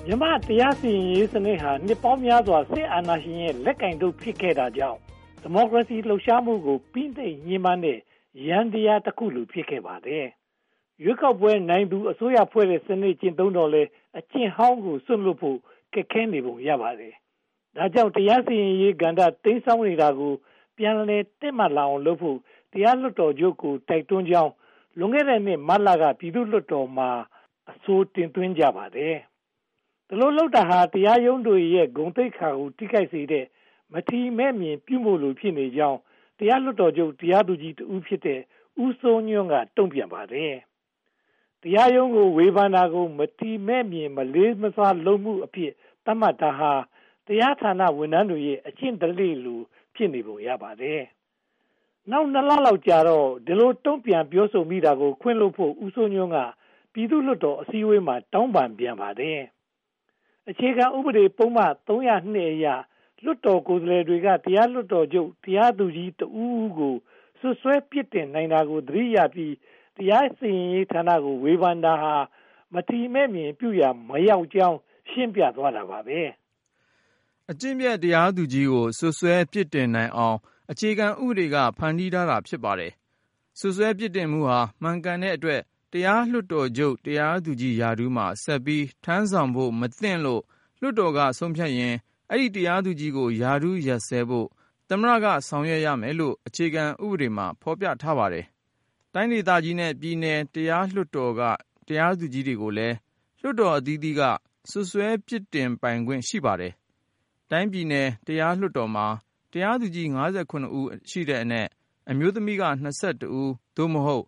မြမတရားစီရင်ရေးစနစ်ဟာနှစ်ပေါင်းများစွာစစ်အာဏာရှင်ရဲ့လက်ကင်တုပ်ဖြစ်ခဲ့တာကြောင့်ဒီမိုကရေစီလှုပ်ရှားမှုကိုပြီးသိမ့်ညှဉ်းပန်းတဲ့ရန်တရားတစ်ခုလိုဖြစ်ခဲ့ပါတယ်။ရွေးကောက်ပွဲနိုင်သူအစိုးရဖွဲ့တဲ့စနစ်ကျင့်သုံးတော့လဲအကျင့်ဟောင်းကိုစွန့်လွတ်ဖို့ခက်ခဲနေပုံရပါတယ်။ဒါကြောင့်တရားစီရင်ရေးကဏ္ဍတိမ်းဆောင်းနေတာကိုပြန်လည်တက်မှတ်လာအောင်လုပ်ဖို့တရားလွှတ်တော်ချုပ်ကိုတိုက်တွန်းကြောင်းလွန်ခဲ့တဲ့နှစ်မတ်လကပြည်သူ့လွှတ်တော်မှာအဆိုတင်သွင်းကြပါတယ်။ဒီလိုလုပ်တာဟာတရားရုံးတွေရဲ့ဂုဏ်သိက္ခာကိုထိခိုက်စေတဲ့မထီမဲ့မြင်ပြုမှုလိုဖြစ်နေကြောင်းတရားလွှတ်တော်ချုပ်တရားသူကြီးတဦးဖြစ်တဲ့ဦးစိုးညွန့်ကတုံ့ပြန်ပါတယ်။တရားရုံးကိုဝေဖန်တာကိုမထီမဲ့မြင်မလေးမစားလုပ်မှုအဖြစ်သတ်မှတ်တာဟာတရားဌာနဝန်ထမ်းတွေရဲ့အကျင့်ဓလေ့လိုဖြစ်နေပုံရပါတယ်။နောက်2လလောက်ကြာတော့ဒီလိုတုံ့ပြန်ပြောဆိုမိတာကိုခွင့်လွှတ်ဖို့ဦးစိုးညွန့်ကပြည်သူ့လွှတ်တော်အစည်းအဝေးမှာတောင်းပန်ပြန်ပါတယ်။အခြေခံဥပဒေပုံမှန်302အရလွှတ်တော်ကိုယ်စားလှယ်တွေကတရားလွှတ်တော်ချုပ်တရားသူကြီးတဦးကိုဆွဆွဲပြစ်တင်နိုင်တာကိုသတိရပြီးတရားစီရင်ရေးဌာနကိုဝေဖန်တာဟာမထီမဲ့မြင်ပြုရမရောက်ကြောင်းရှင်းပြသွားတာပါပဲအကျင့်ပြတ်တရားသူကြီးကိုဆွဆွဲပြစ်တင်နိုင်အောင်အခြေခံဥပဒေကဖန်တီးထားတာဖြစ်ပါတယ်ဆွဆွဲပြစ်တင်မှုဟာမှန်ကန်တဲ့အတွက်တရားလွှတ်တော်ချုပ်တရားသူကြီးရာထူးမှာဆက်ပြီးထမ်းဆောင်ဖို့မသင့်လို့လွှတ်တော်ကဆုံးဖြတ်ရင်အဲ့ဒီတရားသူကြီးကိုရာထူးရပ်စဲဖို့သမ္မတကဆောင်ရွက်ရမယ်လို့အခြေခံဥပဒေမှာဖော်ပြထားပါတယ်။တိုင်းဒေသကြီးနဲ့ပြည်နယ်တရားလွှတ်တော်ကတရားသူကြီးတွေကိုလည်းလွှတ်တော်အသီးသီးကဆွဆွဲပြစ်တင်ပိုင်ခွင့်ရှိပါတယ်။တိုင်းပြည်နယ်တရားလွှတ်တော်မှာတရားသူကြီး59ဦးရှိတဲ့အနက်အမျိုးသမီးက22ဦးသို့မဟုတ်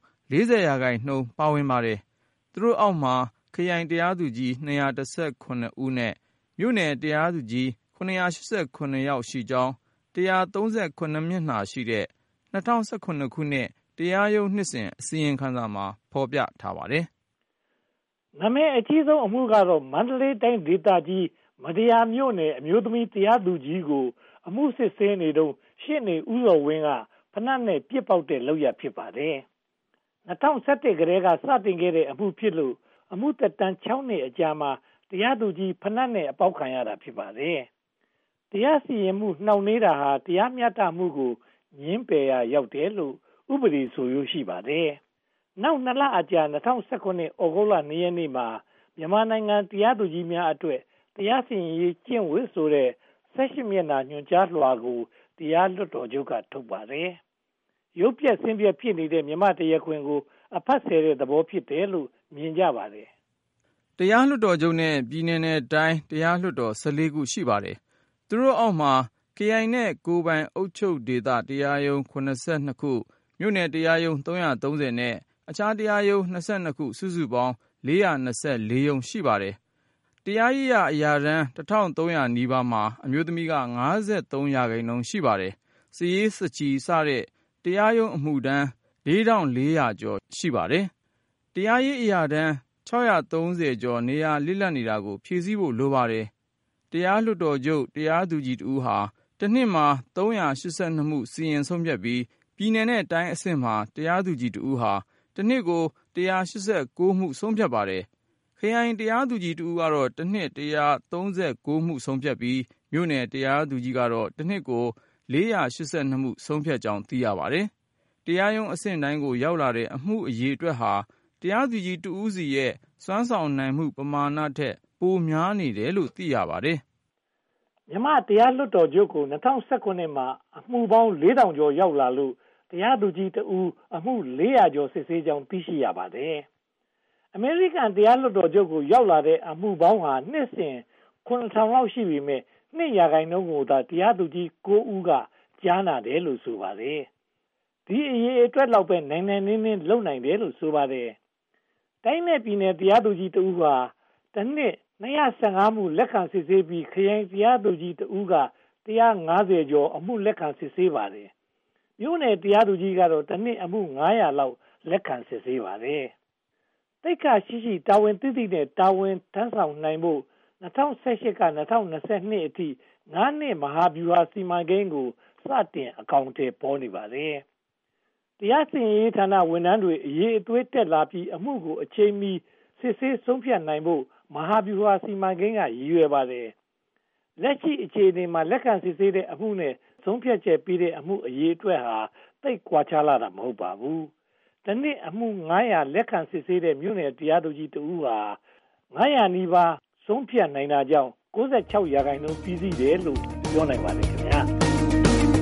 40% ပါဝင်ပါတယ်။သူတို့အောက်မှာခရိုင်တရားသူကြီး219ဦးနဲ့မြို့နယ်တရားသူကြီး989ယောက်ရှိကြောင်း139မျက်နှာရှိတဲ့2019ခုနှစ်တရားရုံးနှစ်စဉ်အစီရင်ခံစာမှာဖော်ပြထားပါတယ်။နာမည်အကြီးဆုံးအမှုကတော့မန္တလေးတိုင်းဒေသကြီးမတရားမြို့နယ်အမျိုးသမီးတရားသူကြီးကိုအမှုစစ်ဆေးနေတုန်းရှေ့နေဦးစောဝင်းကဖနက်နဲ့ပြစ်ပေါက်တဲ့လုပ်ရဖြစ်ပါတယ်။2017ကတည်းကစတင်ခဲ့တဲ့အမှုဖြစ်လို့အမှုသက်တမ်း6နှစ်အကြာမှာတရားသူကြီးဖနက်နဲ့အပေါက်ခံရတာဖြစ်ပါတယ်။တရားစီရင်မှုနှောင့်နှေးတာဟာတရားမျှတမှုကိုညှင်းပယ်ရာရောက်တယ်လို့ဥပဒေဆိုရိုးရှိပါတယ်။နောက်2လအကြာ2019ဩဂုတ်လ2ရက်နေ့မှာမြန်မာနိုင်ငံတရားသူကြီးများအတွက်တရားစီရင်ရေးကျင့်ဝတ်ဆိုတဲ့18မျက်နှာညွှန်ကြားလွှာကိုတရားလွှတ်တော်ချုပ်ကထုတ်ပါတယ်။ရုပ်ပြက်ဆင်းပြက်ဖြစ်နေတဲ့မြမတရားခွင်ကိုအဖတ်ဆယ်တဲ့သဘောဖြစ်တယ်လို့မြင်ကြပါတယ်။တရားလွှတ်တော်ချုပ်နဲ့ပြည်နယ်နဲ့တိုင်းတရားလွှတ်တော်14ခုရှိပါတယ်။သူတို့အောက်မှာခရိုင်နဲ့ကိုယ်ပိုင်အုပ်ချုပ်ဒေသတရားရုံး82ခုမြို့နယ်တရားရုံး330နဲ့အခြားတရားရုံး22ခုစုစုပေါင်း424ရုံးရှိပါတယ်။တရားရေးအရာထမ်း1300နီးပါးမှာအမျိုးသမီးက53%ရှိပါတယ်။စာရေးစချီစတဲ့တရားရုံးအမှုထမ်း4400ကျော်ရှိပါတယ်။တရားရေးအရာထမ်း630ကျော်နေရာလစ်လပ်နေတာကိုဖြည့်ဆည်းဖို့လိုပါတယ်။တရားလွှတ်တော်ချုပ်တရားသူကြီးတဦးဟာတစ်နှစ်မှာ382မှုစီရင်ဆုံးဖြတ်ပြီးပြည်နယ်နဲ့တိုင်းအဆင့်မှာတရားသူကြီးတဦးဟာတစ်နှစ်ကို189မှုဆုံးဖြတ်ပါတယ်။ခရိုင်တရားသူကြီးတဦးကတော့တစ်နှစ်139မှုဆုံးဖြတ်ပြီးမြို့နယ်တရားသူကြီးကတော့တစ်နှစ်ကို482မှုဆုံးဖြတ်ကြောင်းသိရပါတယ်။တရားရုံးအဆင့်တိုင်းကိုရောက်လာတဲ့အမှုအရေအတွက်ဟာတရားသူကြီးတဦးစီရဲ့စွမ်းဆောင်နိုင်မှုပမာဏထက်ပိုများနေတယ်လို့သိရပါတယ်။မြန်မာတရားလွှတ်တော်ချုပ်ကို2019မှာအမှုပေါင်း4000ကျော်ရောက်လာလို့တရားသူကြီးတဦးအမှု400ကျော်စစ်ဆေးကြောင်းသိရှိရပါတယ်။အမေရိကန်တရားလွှတ်တော်ချုပ်ကိုရောက်လာတဲ့အမှုပေါင်းဟာနှစ်စဉ်9000လောက်ရှိပေမဲ့2%ကိုသာတရားသူကြီး9ဦးကကြားနာတယ်လို့ဆိုပါတယ်။ဒီအရေးအတွက်လောက်ပဲနိုင်နိုင်နင်းနင်းလုပ်နိုင်တယ်လို့ဆိုပါတယ်။တိုင်းနဲ့ပြည်နယ်တရားသူကြီးတဦးဟာတစ်နှစ်215မှုလက်ခံစစ်ဆေးပြီးခရိုင်တရားသူကြီးတဦးက150ကျော်အမှုလက်ခံစစ်ဆေးပါတယ်။မြို့နယ်တရားသူကြီးကတော့တစ်နှစ်အမှု900လောက်လက်ခံစစ်ဆေးပါတယ်။တိတ်ခါရှိတာဝန်သိသိနဲ့တာဝန်ထမ်းဆောင်နိုင်ဖို့2018က2022အထိ9နှစ်မဟာဗျူဟာစီမံကိန်းကိုစတင်အကောင်အထည်ပေါ်နေပါတယ်။တရားစီရင်ရေးဌာနဝန်ထမ်းတွေအရေးအသွေးတက်လာပြီးအမှုကိုအချိန်မီစစ်ဆေးဆုံးဖြတ်နိုင်ဖို့မဟာဗျူဟာစီမံကိန်းကရည်ရွယ်ပါတယ်လက်ရှိအခြေအနေမှာလက်ခံစစ်ဆေးတဲ့အမှုနဲ့ဆုံးဖြတ်ချက်ပေးတဲ့အမှုအရေးအတွက်ဟာသိပ်ကွာခြားလာတာမဟုတ်ပါဘူး။ဒီနှစ်အမှု900လက်ခံစစ်ဆေးတဲ့မြို့နယ်တရားသူကြီးတဦးဟာ900နီးပါးဆုံးဖြတ်နိုင်တာကြောင့်96%ပြီးစီးတယ်လို့ပြောနိုင်ပါတယ်ခင်ဗျာ။